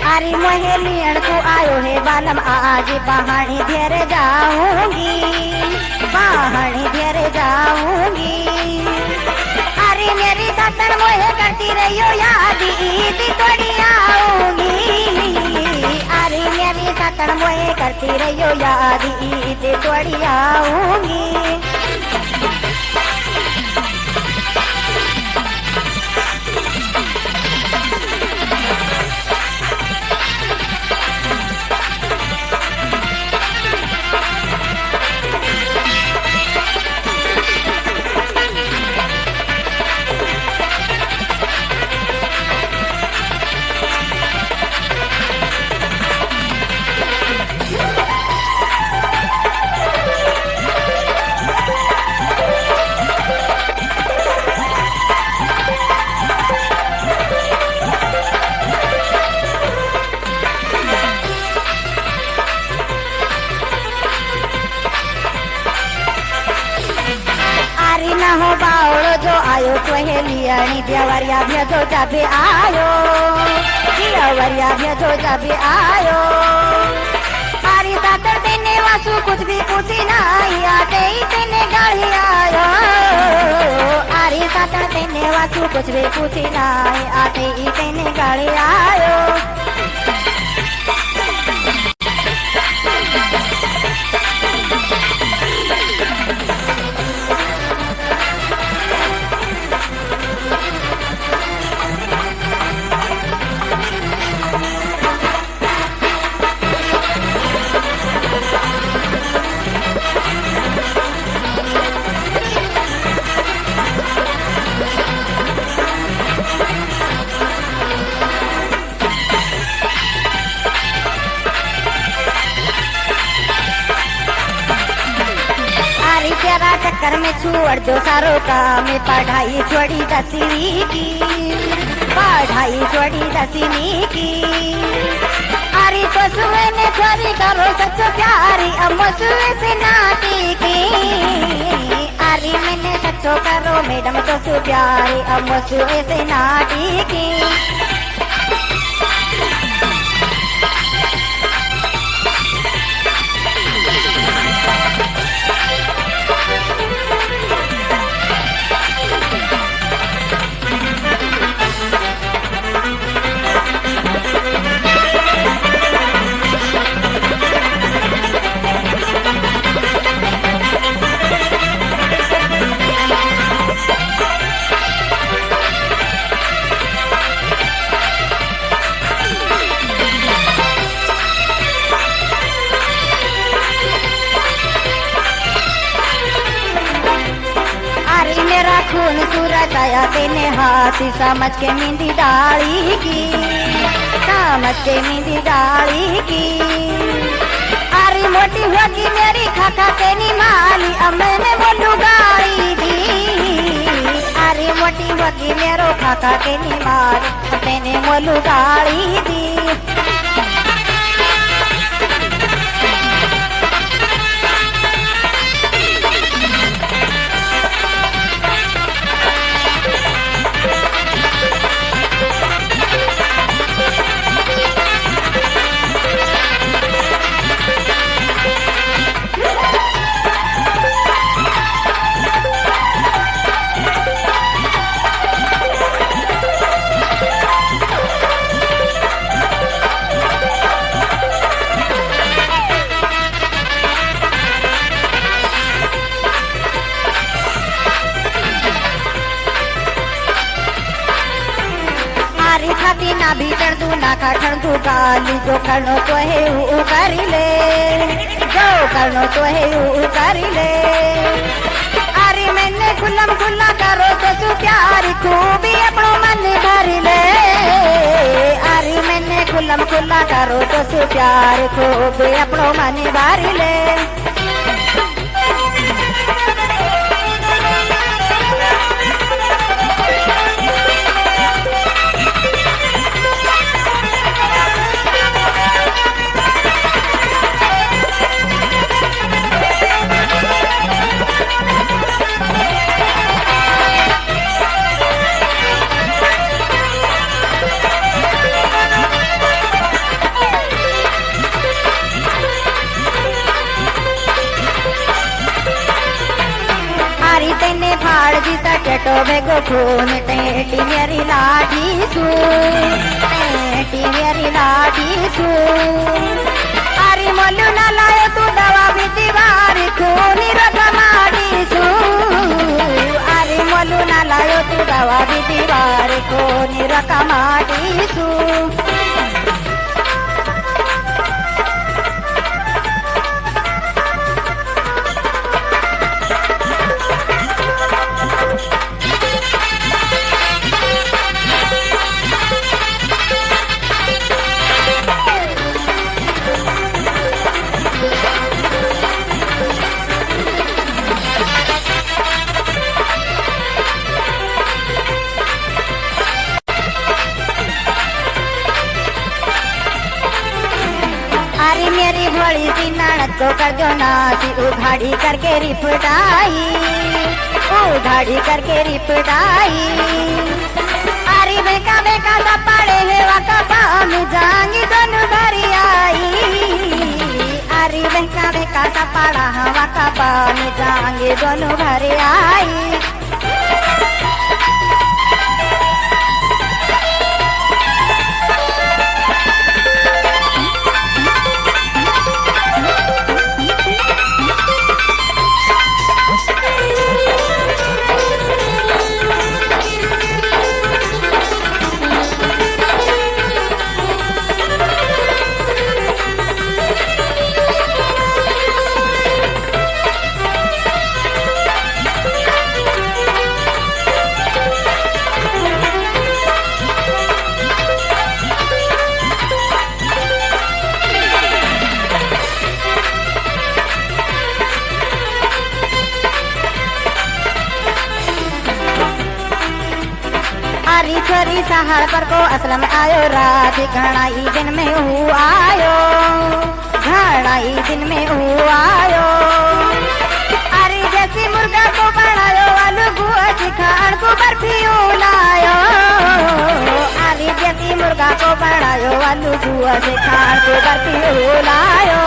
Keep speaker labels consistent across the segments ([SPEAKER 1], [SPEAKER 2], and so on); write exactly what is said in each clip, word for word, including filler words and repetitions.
[SPEAKER 1] अरे मोहे लियण को आयो है बालम आज पहाड़ी घेर जाऊंगी, पहाड़ी घेर जाऊंगी। अरे मेरी सातन मोहे करती रहियो याद ईद तोड़ी आऊंगी। अरे मेरी सातन मोहे करती रहियो याद ईद तोड़ी आऊंगी। हो बावड़ो जो आयो कोहेलियानी देवरिया भेजो जाबे आयो, देवरिया भेजो जाबे आयो। आरी सातर तेने वासु कुछ भी पूछी नहीं आते ही तेने गाड़ी आयो। आरी सातर तेने वासु कुछ भी पूछी नहीं आते ही तेने गाड़ी आयो। तेरा चक्कर में छोड़ दो सारो काम, पढ़ाई छोड़ी दसवीं की, पढ़ाई छोड़ी दसवीं की। अरे तो सुए ने छोरी करो सच्चो प्यारी, अब सुए से नाती की। अरे मैंने सच्चो करो मैडम तो सु प्यारी, अब सुए से नाती की। खून सूरत आया तेने हाथी समझ के मेहंदी डाली की, समझ के मेहंदी डाली की। अरे मोटी होगी मेरी खाका तेनी माली, अब मैंने बोलू गाड़ी दी। अरे मोटी होगी मेरो खाका तेनी माली, तेने बोलू गाड़ी दी। ना भीतर दू ना खाठण दू गाली, जो करनो तो है ऊ करी ले, जो करनो तो है ऊ करी ले। अरे मैंने खुल्लम खुल्ला करो तो सु प्यारी, खूबी अपनो मन भरी ले। अरे मैंने खुल्लम खुल्ला करो तो सु प्यारी, खूबी अपनो मन भरी ले। बेटो भेगो खून टेटी मेरी लाठी सू टेटी मेरी लाठी सू अरे मोलू ना लायो तू दवा भी दीवार खूनी रकमाड़ी सू अरे मोलू ना लायो तू दवा भी दीवार खूनी रकमाड़ी सू अरे मेरी भोली सी ननद को कर दो नासी उघाड़ी करके रिपटाई उघाड़ी करके रिपटाई अरे बेका बेका सा पड़े है वाका पाम जांगी दोनों भरी आई अरे बेका बेका सा पड़ा हवा का पाम जांगी दोनों भरी आई हरी छोरी सहार पर को असलम आयो रात घड़ाई दिन में हूँ आयो घड़ाई दिन में हूँ आयो अरे जैसी मुर्गा को बनायो आलू गुआ सिखाड़ को बर्फी लायो अरे जैसी मुर्गा को बनायो आलू गुआ सिखाड़ को बर्फी लायो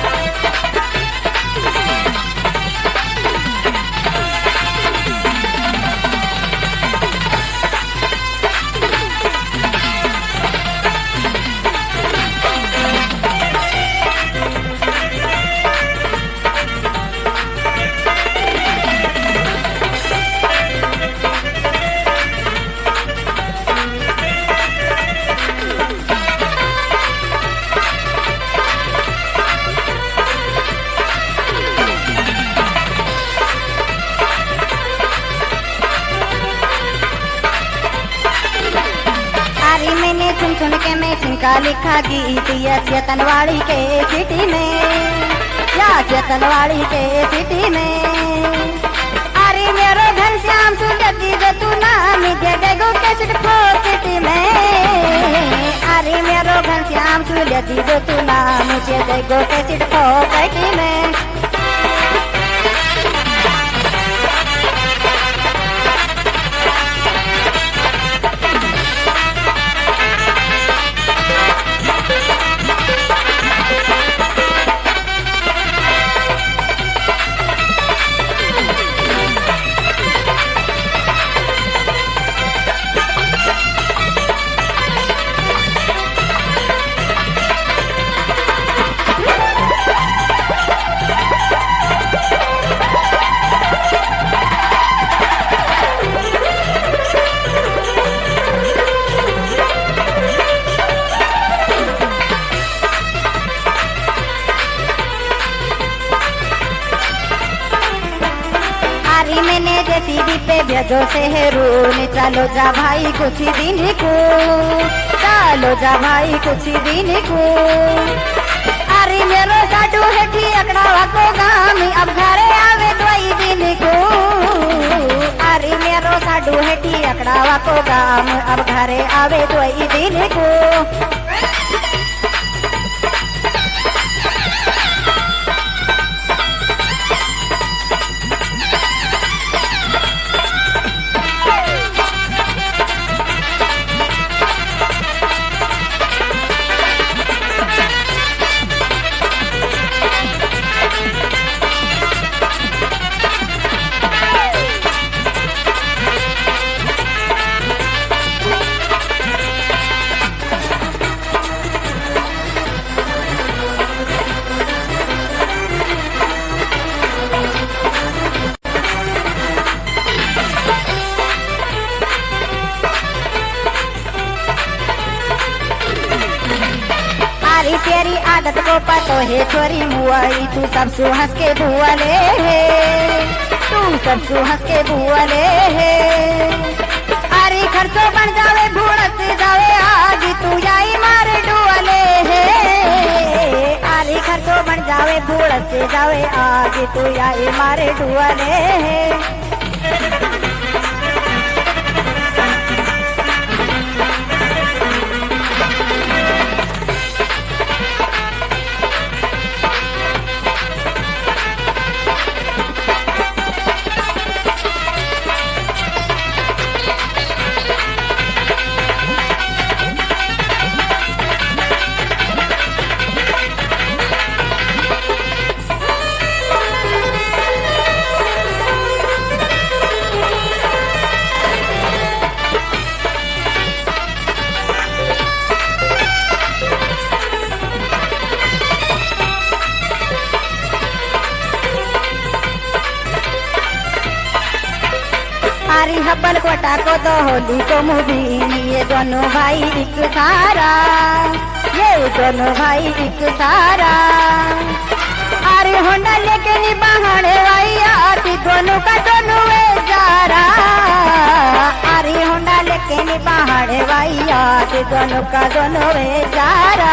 [SPEAKER 1] सुन सुन के मैं सिंका लिखा गीत या चेतनवाड़ी के सिटी में या चेतनवाड़ी के सिटी में अरे मेरो घन श्याम सुलती जो तू नाम दे देगो कैसेट खो सिटी में अरे मेरो घन श्याम सुलती जो तू नाम दे देगो कैसेट खो सिटी में सीढ़ी पे भेजो शहरून चलो जा भाई कुछ दिन को चलो जा भाई कुछ दिन को अरे मेरो साडू हेठी अकड़ावा को गामी अब घरे आवे दो दिन को अरे मेरो साडू हेठी अकड़ावा को गाम अब घरे आवे दो दिन को अरे तेरी आदत को पतो है छोरी मुआई, तू सब सु हंस के भुअले है, तू सब सु हंस के भुअले है। अरे खर्चो बन जावे भूड़त जावे आग, तू आई मारे डुअले है। अरे खर्चो बन जावे भूड़त जावे आग, तू आई मारे डुअले है। अरे हब्बल कोटा को तो होली को मुबीन, ये दोनों भाई एक सारा, ये दोनों भाई एक सारा। अरे होंडा लेके नी बहाने भाई आती, दोनों का दोनों वे जारा। अरे होंडा लेके नी बहाने भाई आती, दोनों का दोनों वे जारा।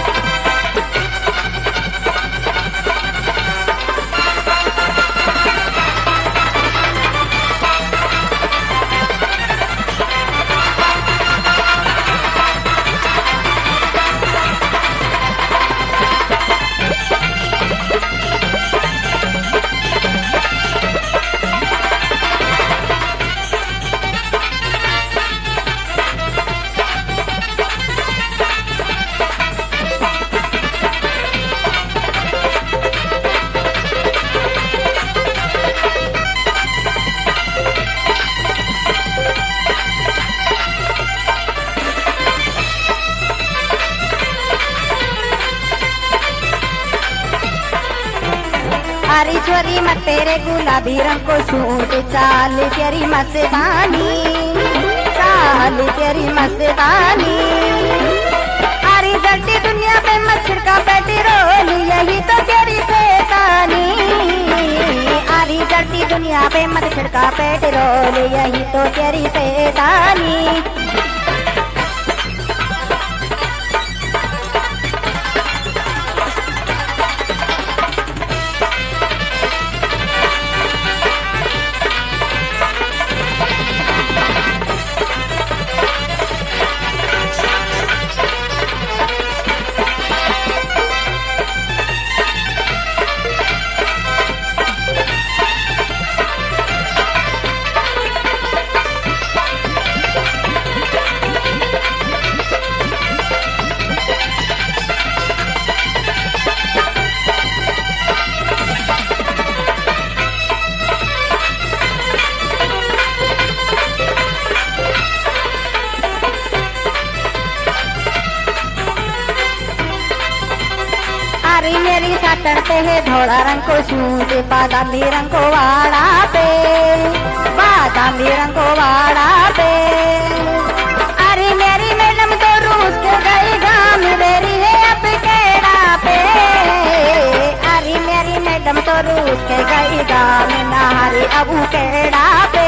[SPEAKER 1] अरे छोरी मत तेरे गुलाबी रंग को सूट, चाल तेरी मस्तानी, चाल तेरी मस्तानी। अरे जलती दुनिया पे मच्छर का पेट्रोल, यही तो तेरी शैतानी। अरे जलती दुनिया पे मच्छर का पेट्रोल, यही तो तेरी शैतानी। अरे मेरी चढ़ते है धोड़ा रंग को सूट, बादामी रंग को वाड़ा पे, बादामी रंग को वाड़ा पे। अरे मेरी मैडम तो रूस के गई गाँव, मेरी है अब केड़ा पे। अरे मेरी मैडम तो रूस के गई गाँव, नारी अब केड़ा पे।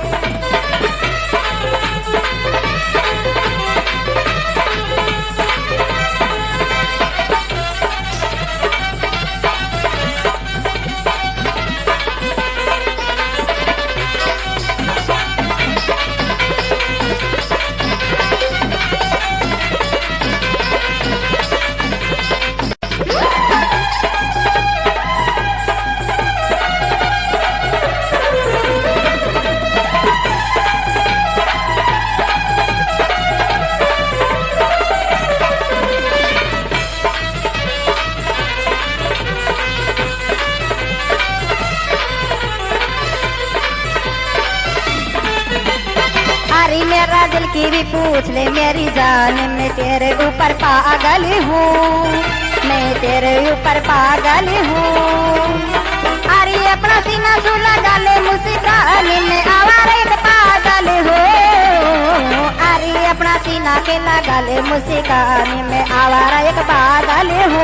[SPEAKER 1] मेरा दिल की भी पूछ ले मेरी जान, मैं तेरे ऊपर पागल हूँ, मैं तेरे ऊपर पागल हूँ। अरे अपना सीना सु लगा ले मुस्कान में, आवारा एक पागल हूँ। अरे अपना सीना के लगा ले मुस्कान में, आवारा एक पागल हो।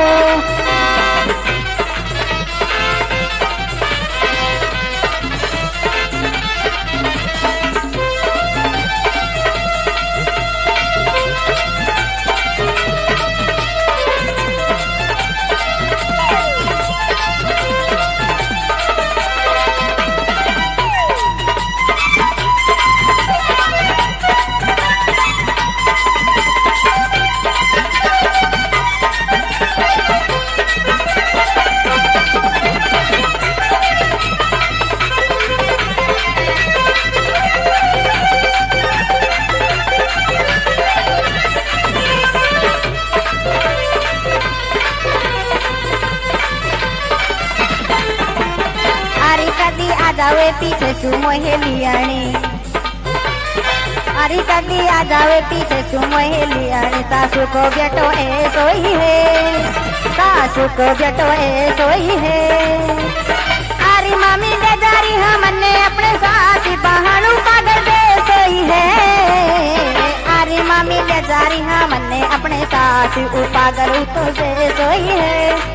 [SPEAKER 1] जावे पीछे सु मोहेलियाणी, अरे कदी आ जावे पीछे सु मोहेलियाणी। सासू को बेटो ए सोई है, सासू को बेटो ए सोई है। अरे मामी बेजारी हमने अपने साथी बहानू पागल दे सोई है। अरे मामी बेजारी हमने अपने साथी उपागल तो दे सोई है।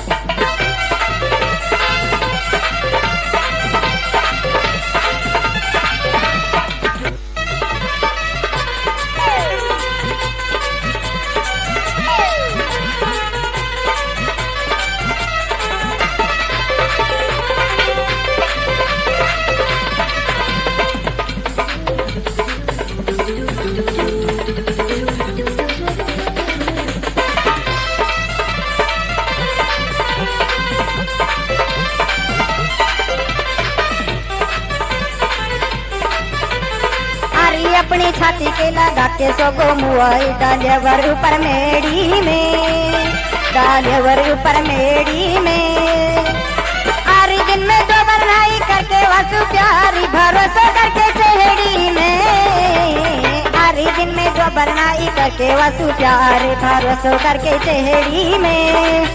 [SPEAKER 1] अपनी छाती के लगा के सोगो मुआई डालेवर ऊपर मेड़ी में, डालेवर ऊपर मेड़ी में। आरी दिन में जो बनाई करके वासु प्यारी भरोसा करके चेहड़ी में। आरी दिन में जो बनाई करके वासु प्यारी भरोसा करके चेहड़ी में।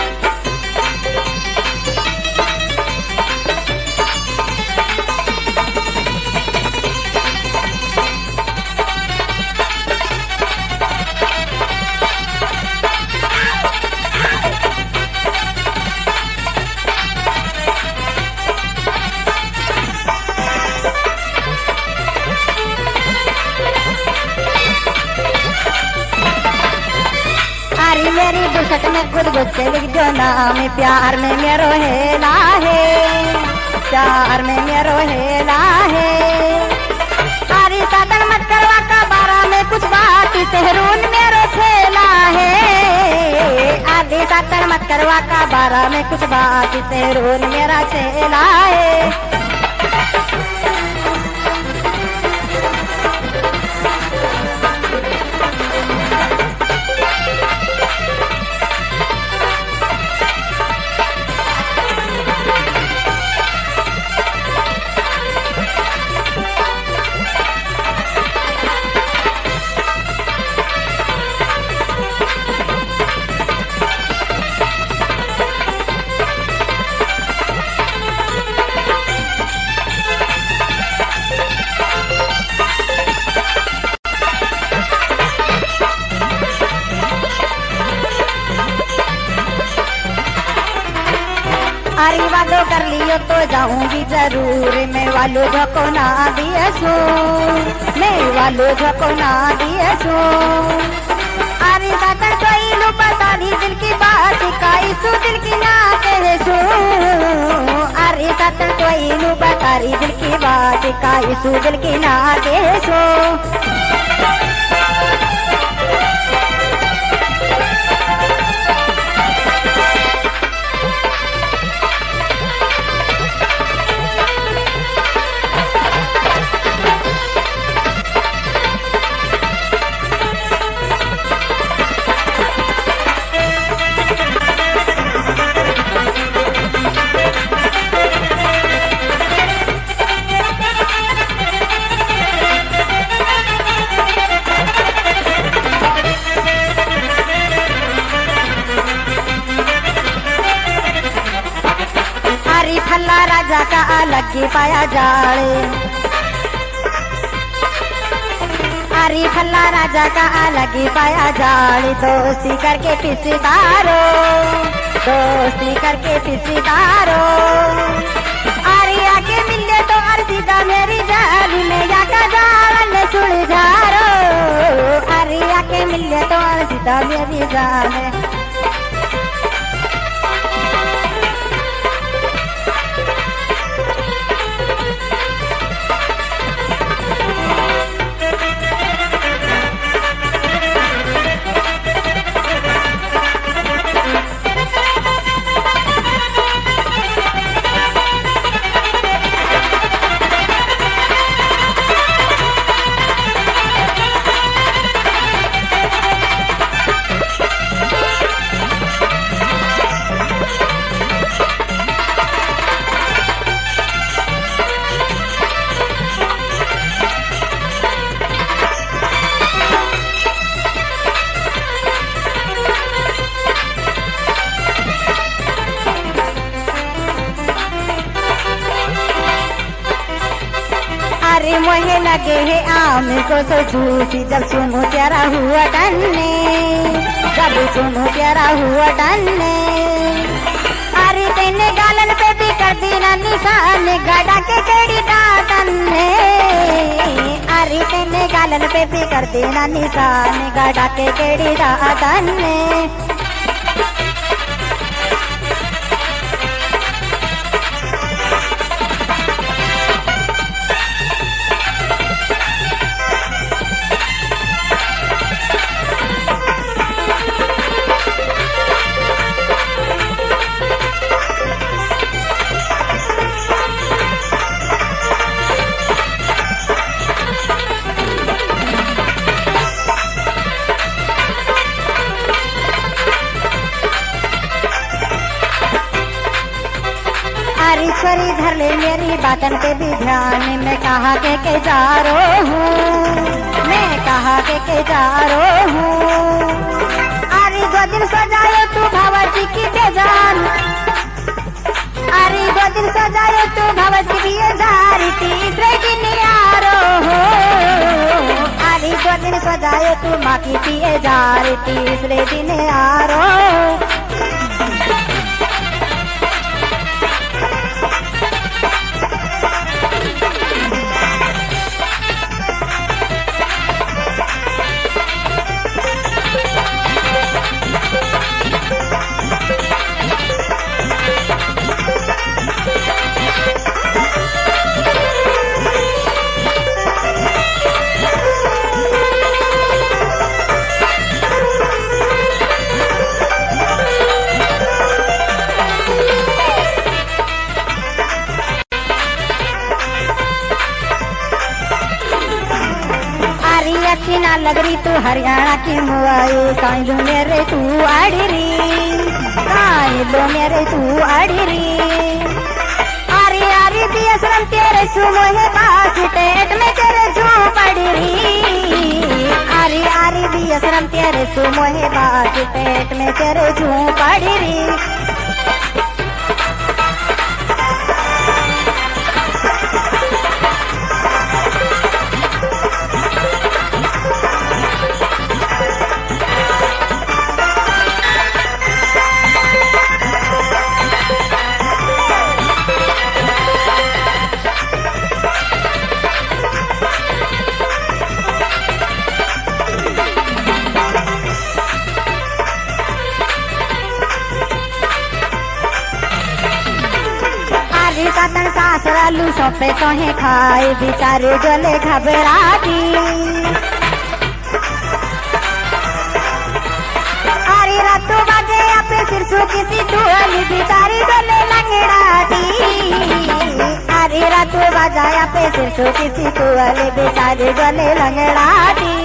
[SPEAKER 1] मेरी दुसट में खुद गुस्से लिख जो नाम प्यार में मेरो हेला है, प्यार में मेरो हेला है। सारी साधन मत करवा का बारा में कुछ बात सहरून मेरो खेला है। आधी साधन मत करवा का बारा में कुछ बात सहरून मेरा खेला है। अरे वादो कर लियो तो जाऊंगी जरूर, मैं वालो झको ना दिए सो, मैं वालो झको ना दिए सो। अरे दादा कोई लो बता दी दिल की बात काई सो दिल की ना कहे सो। अरे दादा कोई लो बता दी दिल की बात काई सो दिल की ना कहे सो। फल्ला राजा का अलग ही पाया जाड़े, अरे फल्ला राजा का अलग ही पाया जाड़ी, दोस्ती करके पिसदारो, दोस्ती करके पिसदारो। अरे आके मिले तो अर्जिदा मेरी जाली में जाका जालन सुलझारो, अरे आके मिले तो अर्जिदा मेरी जान। अरे मोहे लगे है आम को सो झूठी, जब सुनो प्यारा हुआ डन्ने, जब सुनो प्यारा हुआ डन्ने। अरे तेने गालन पे भी कर दी ना निशान, गड़ा के केड़ी दातन ने। अरे तेने गालन पे भी कर दी ना निशान, गड़ा के केड़ी दातन ने। ईश्वरी धर ले मेरी बातन पे भी ध्यान, मैं कहा के के जा रो हूँ, मैं कहा के के जा रो हूँ। अरे दो दिन सजाए तू भगवती की बेजान, अरे दो दिन सजाए तू भगवती की बेजारी, तीसरे दिन आ रो हो। अरे दो दिन सजाए तू माँ की पिए जारी, तीसरे दिन आ रो। अच्छी ना लग रही तू हरियाणा की मुआई, काई लो मेरे तू आड़री, काई लो मेरे तू आड़री। अरे अरे दियसरम तेरे सुमो है बास, टेट में तेरे झू पड़री। अरे अरे दियसरम तेरे सुमो है बास, टेट में तेरे झू पड़री। सासरालू सौंपे सोहे खाए, बिचारे गले घबराती। अरे रातों बाजे अपने सिरसों किसी टुअली, बिचारी गले लंगड़ाती। अरे रातों बाजा पे सिरसों किसी टुअली, बिचारे गले लंगड़ाती।